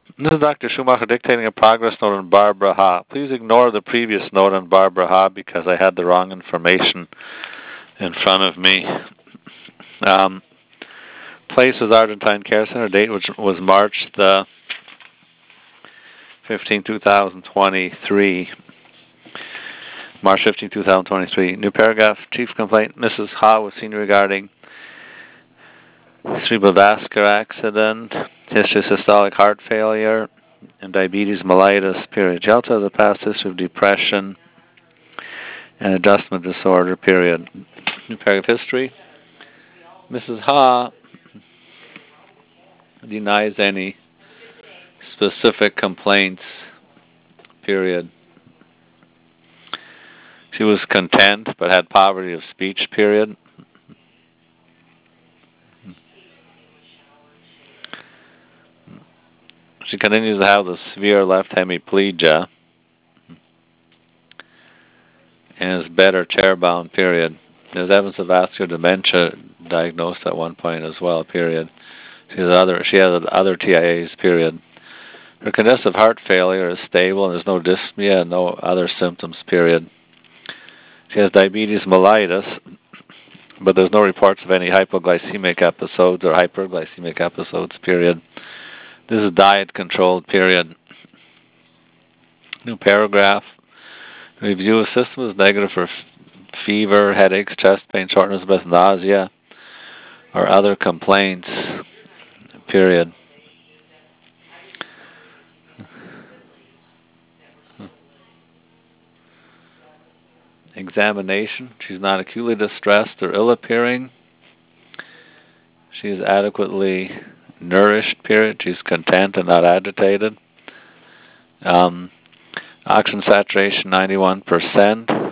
This is Dr. Schumacher dictating a progress note on Barbara Ha. Please ignore the previous note on Barbara Ha because I had the wrong information in front of me. Place was Argentine Care Center. Date which was March the 15, 2023. March 15, 2023. New paragraph. Chief complaint. Mrs. Ha was seen regarding cerebrovascular accident, history of systolic heart failure, and diabetes mellitus, period. She also has a past history of depression and adjustment disorder, period. New paragraph history. Mrs. Ha denies any specific complaints, period. She was content but had poverty of speech, period. She continues to have the severe left hemiplegia and is bed or chair-bound, period. There's evidence of vascular dementia diagnosed at one point as well, period. She has other TIAs, period. Her congestive heart failure is stable and there's no dyspnea and no other symptoms, period. She has diabetes mellitus, but there's no reports of any hypoglycemic episodes or hyperglycemic episodes, period. This is diet controlled, period. New paragraph. Review system is negative for fever, headaches, chest pain, shortness of breath, nausea, or other complaints, period. Examination. She's not acutely distressed or ill-appearing. She is adequately nourished, period. She's content and not agitated. Oxygen saturation 91%.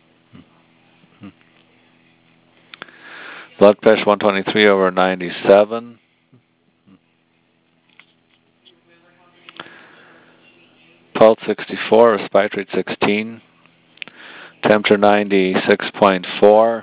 Blood pressure 123/97. Pulse 64, respiratory rate 16. Temperature 96.4.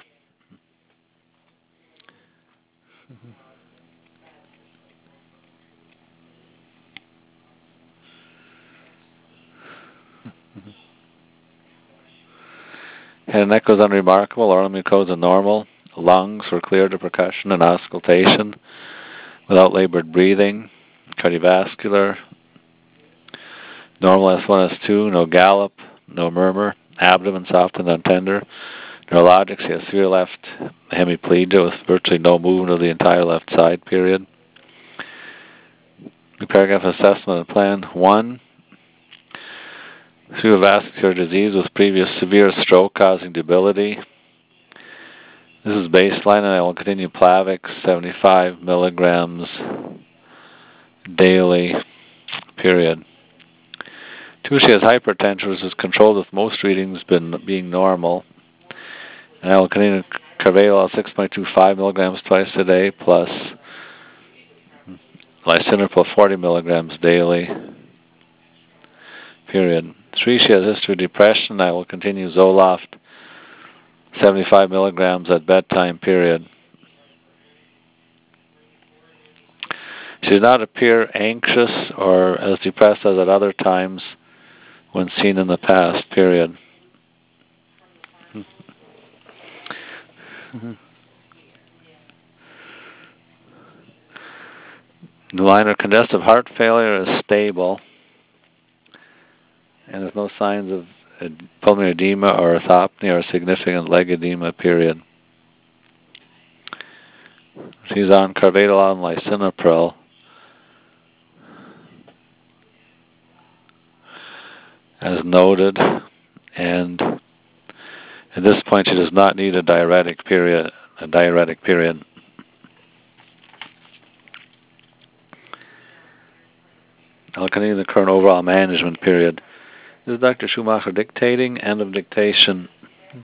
Head and neck was unremarkable. Oral mucosa normal. Lungs were clear to percussion and auscultation without labored breathing. Cardiovascular normal S1, S2, no gallop, no murmur. Abdomen soft and untender. Neurologic, she has severe left hemiplegia with virtually no movement of the entire left side, period. New paragraph assessment and plan. 1. Cerebrovascular disease with previous severe stroke causing debility. This is baseline, and I will continue Plavix 75 milligrams daily, period. 2, she has hypertension, which is controlled with most readings being normal. And I will continue Carvedilol 6.25 milligrams twice a day, plus lisinopril 40 milligrams daily, period. 3, she has history of depression. I will continue Zoloft 75 milligrams at bedtime, period. She does not appear anxious or as depressed as at other times when seen in the past, period. The line of congestive heart failure is stable, and there's no signs of pulmonary edema or orthopnea or significant leg edema, period. She's on Carvedilol and lisinopril. As noted, and at this point she does not need a diuretic, period. I'll continue the current overall management, period. This is Dr. Schumacher dictating. End of dictation.